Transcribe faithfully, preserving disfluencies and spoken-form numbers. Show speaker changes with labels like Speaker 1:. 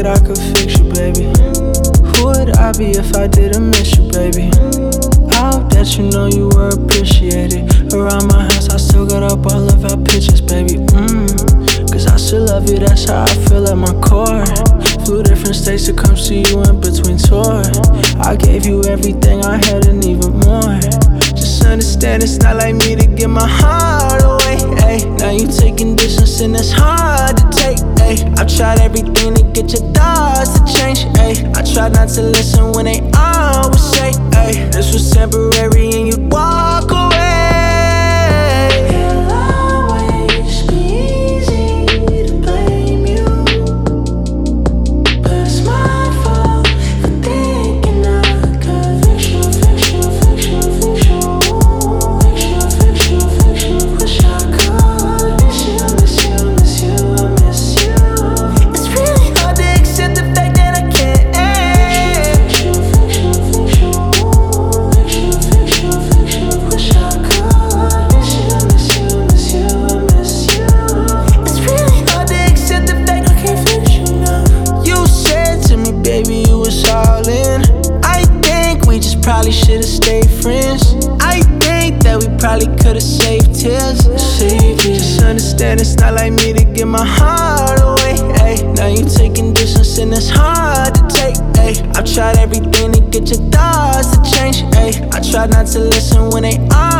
Speaker 1: that I could fix you, baby. Who would I be if I didn't miss you, baby? I hope that you know you were appreciated. Around my house, I still got up all of our pictures, baby. Mmm, cause I still love you, that's how I feel at my core. Flew different states to come see you in between tour. I gave you everything I had and even more. Just understand it's not like me to give my heart away, ayy. Now you taking distance and it's hard to take, ayy. I've tried everything to get your thoughts to change, ayy. I tried not to listen when they always say, ayy, this was temporary and you'd walk away. Probably should've stayed friends. I think that we probably could've saved tears. See, just understand it's not like me to give my heart away, ayy. Now you taking distance and it's hard to take, ayy. I've tried everything to get your thoughts to change, ayy. I tried not to listen when they are